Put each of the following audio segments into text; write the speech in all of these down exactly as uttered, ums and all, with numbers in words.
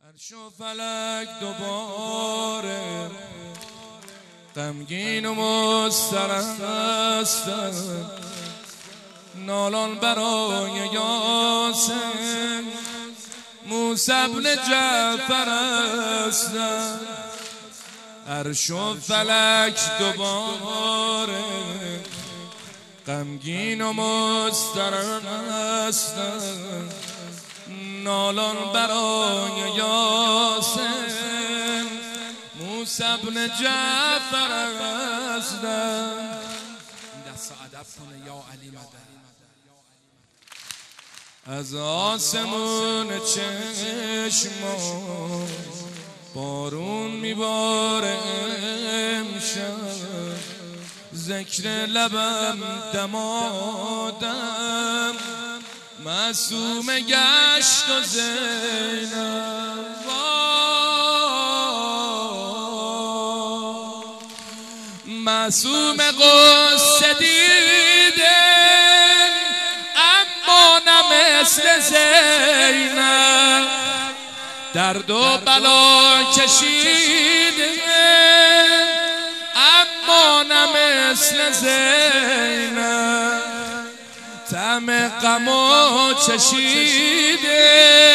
عرش و فلک دوباره غمگین و مضطرب هستند، نالان برای یاسر موسی بن جعفر هستند. عرش و فلک دوباره غمگین و مضطرب هستند، نالان برای یاسر موسی بن جعفر هستند. این دست ادب کنه یا علی مدد. از آسمون چشمان بارون میباره امشب، ذکر لبم دمادم معصوم گشت و زینب. معصوم غصه دیده اما نه مثل زینب، درد و بلا کشیده اما نه مثل زینب، طعم غمو چشیده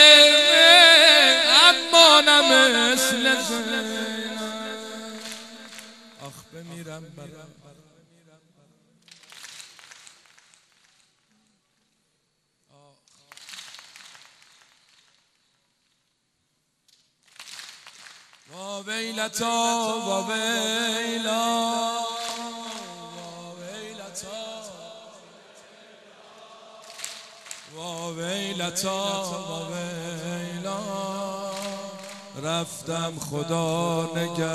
اما نه مثل زینب. آخ بمیرم برم وا ویلتا وا ویلا وا ویلتا وا ویلا، رفتم خدا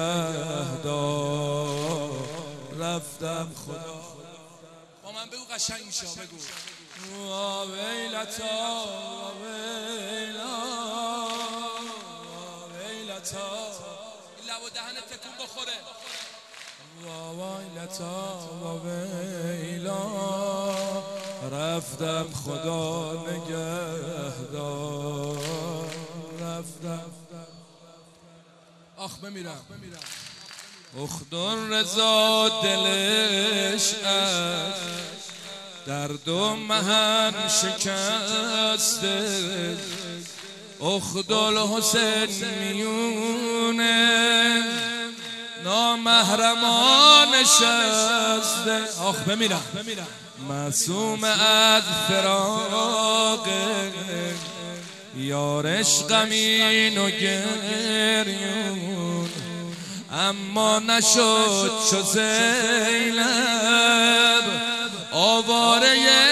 نگهدار، رفتم خدا. با من بگو قشنگ میشه، بگو وا ویلتا وا ویلا وا ویلتا، این لب و دهنت تکون بخوره. وا ویلتا وا ویلا، رفتم خدا نگهدار، رفتم. آخ بمیرم. اخدر رضا دلش از درد و محن شکسته، اخدل حسین میونه نامحرمان نشسته. آخ بمیرم. معصوم از فراق یارش غمین و گریون، اما نشد چو زینب آواره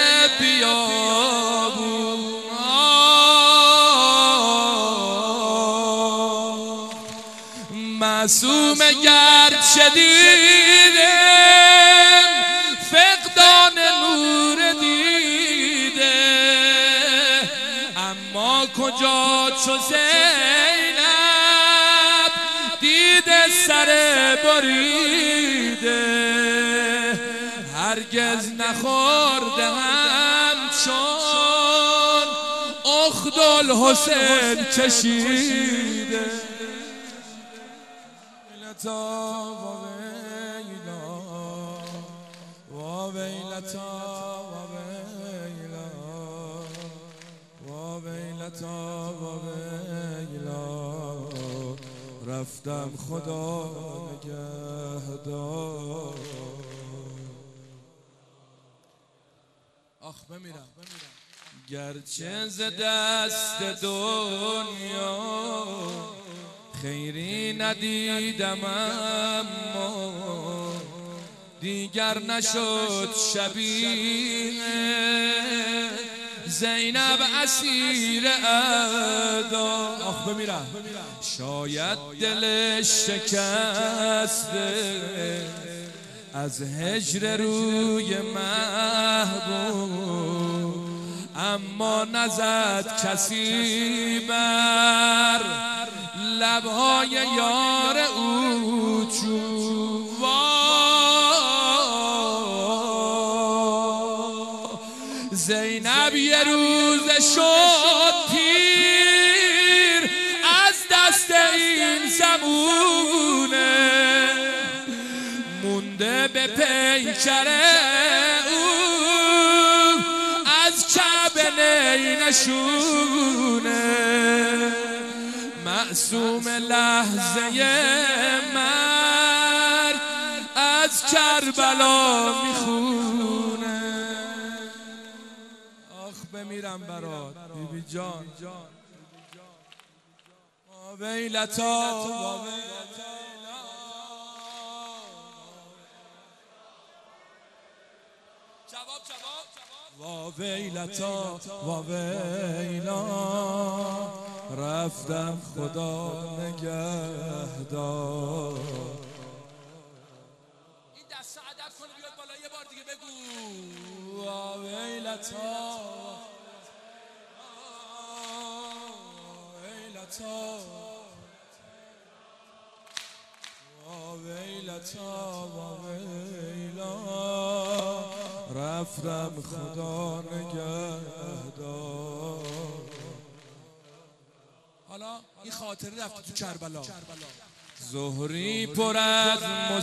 بیابون. معصوم گرد شدیدم فقدان نور دیده، اما کجا چو زینب دیده سر بریده، هرگز نخورده همچون اخدل حسین چشیده. ویلتا و ویلا وا ویلتا و ویلا وا ویلتا و ویلا، رفتم خدا نگهدار. آخ بمیرم. گرچه ز دست دنیا خیری ندیدم، اما دیگر نشد شبیه زینب اسیر اعدا. آخ بمیرم. شاید دلش شکسته از هجر روی محبوب، اما نزد کسی بر لبهای یار او چوب. زینب یه روز شد پیر از پیکر او از کعبه نی نشونه معصوم لحظه مرگ از کربلا میخونه آخ بمیرم برات بیبی جان ویلتا وا ویلتا وا ویلا رفتم خدا نگهدار. این دست ادب کنه بیاد بالا یه بار دیگه بگو وا ویلتا ویلتا وا ویلتا وا ویلا رفتم خدا نگهدار. حالا این خاطره رفته تو کربلا. زهری پر از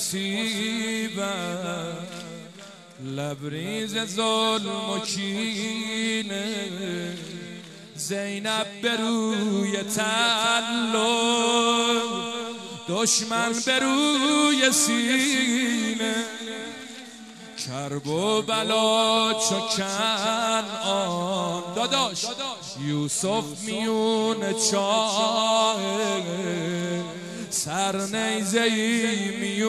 مصیبت لبریز ظلم و کینه زینب به روی تعلق دشمن به روی سینه کرب و بلا چو کنعان داداش یوسف میون چاه سر نیزه‌ای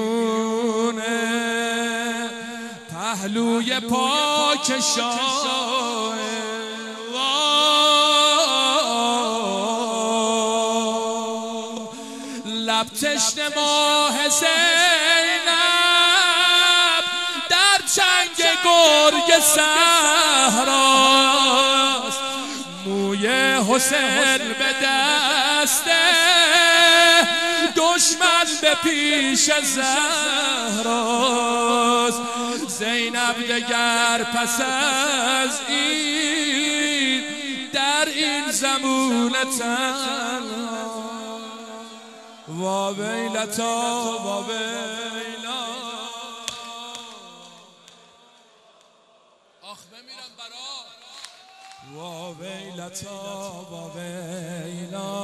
میونه پهلوی پاک شاه لب تشنه ماه زینب در چنگ گرگ صحراست موی حسین به دسته دشمن به پیش زهراست زینب دگر پس از این در این زمون تنها وا ویلتا وا ویلا آخ بمیرم برات وا ویلتا وا ویلا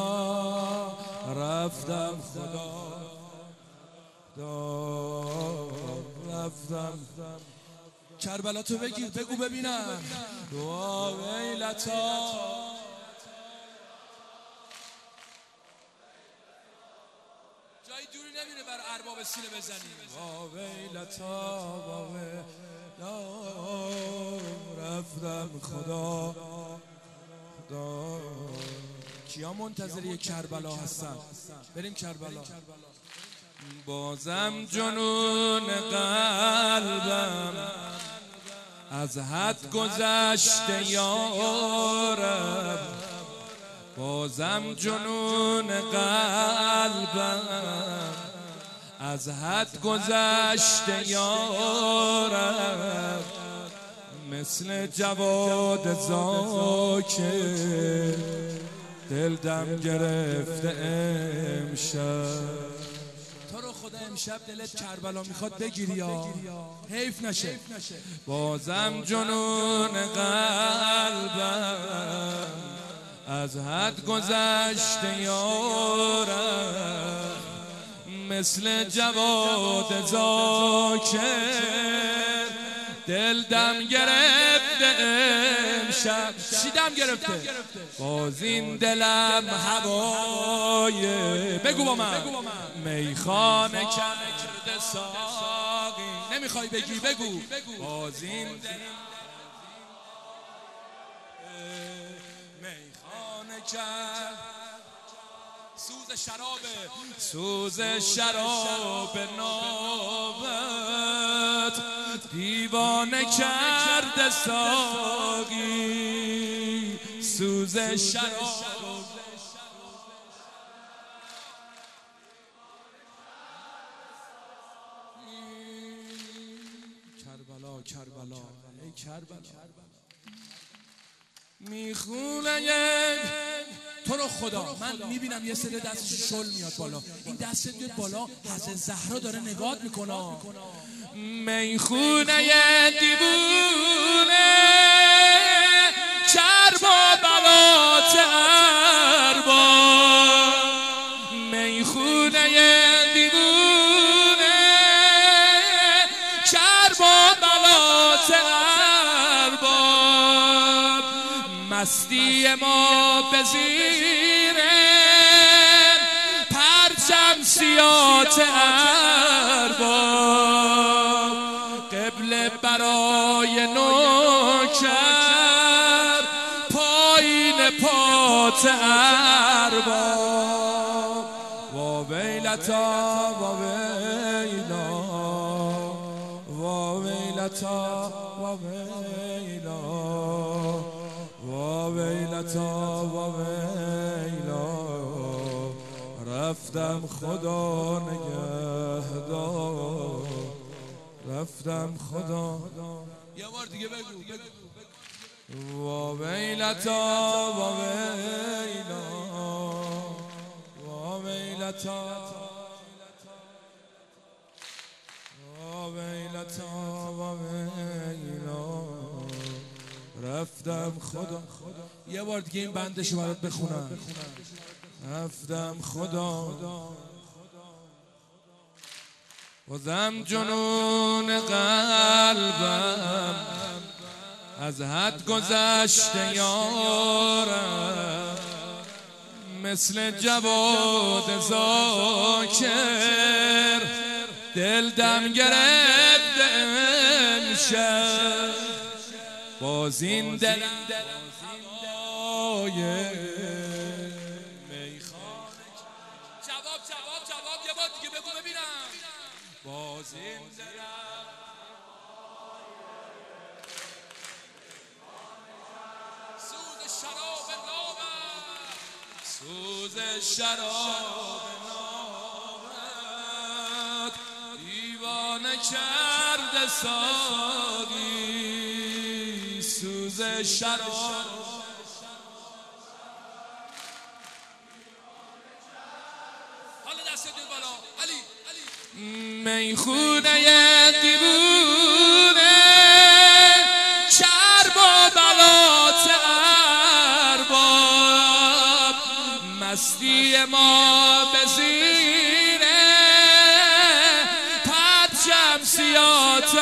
رفتم خدا رفتم کربلا تو بگیر بگو ببینم وا ویلتا جایی دوری نمیره بر ارباب سینه بزنی وا ویلتا وا ویلا رفتم خدا خدا. کیا منتظر یک کربلا هستن؟ بریم کربلا. بازم جنون قلبم از حد گذشته یارم بازم جنون قلبم از حد گذشته یارم مثل جواد زاکر دل دم گرفته امشب. تو رو خدا امشب دلت کربلا میخواد بگیری یا حیف نشه. بازم جنون قلبم از حد گذشته یارم مثل جواد زاکر دل دم گرفته امشب. چی دم گرفته؟ باز این دلم هوای بگو با من میخانه کرده ساقی. نمیخوای بگی بگو باز این دلم میخانه کرد سوز شرابه سوز شراب نوبت دیوانه کرده ساقی سوز شراب. کربلا کربلا ای کربلا میخونه یک تو رو خدا من میبینم یه سری دستش شل میاد بالا. این دست بیاد بالا حضرت زهرا داره نگات میکنه میخونه دیوونه کرب و بلات ارباب، میخونه دیوونه کرب و بلات ارباب، مستی ما به زیر پرچم سیات ارباب، قبله برای نوکر پایین پات ارباب. وا ویلتا وا ویلا وا ویلتا وا ویلا وا ویلتا وا ویلا، رفتم خدا نگهدار، رفتم خدا. یه بار دیگه بگو بگو. وا ویلتا وا ویلا وا ویلتا وا ویلتا وا ویلا، رفتم خدا. یه بار دیگه این بندشو برات بخونم. رفتم خدا بازم جنون قلبم از حد گذشته یارم، مثل جواد زاکر دل دم گرفته امشب، باز این دل هوای میخانه. جواب جواب جواب یه بار دیگه بگو ببینم. باز این دل سوز شراب نامت، سوز شراب نامت دیوانه کرده ساقی، سوز شراب. حالا دست دل بالا علی علی. میخونه دیوونه کرب و بلات ارباب، مستی ما به زیر پرچم سیات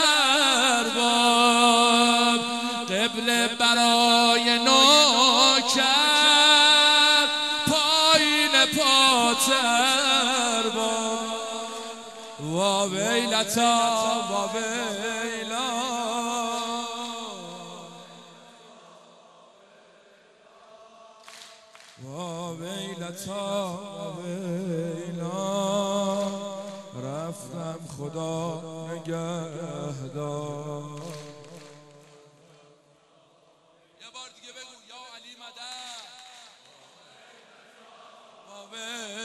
ارباب، قبله برای نوکر پایین پات ارباب. وا ویلتا وا ویلا وا ویلتا وا ویلا، رفتم خدا نگهدار. یه بار دیگه بگو یا علی مدد. وا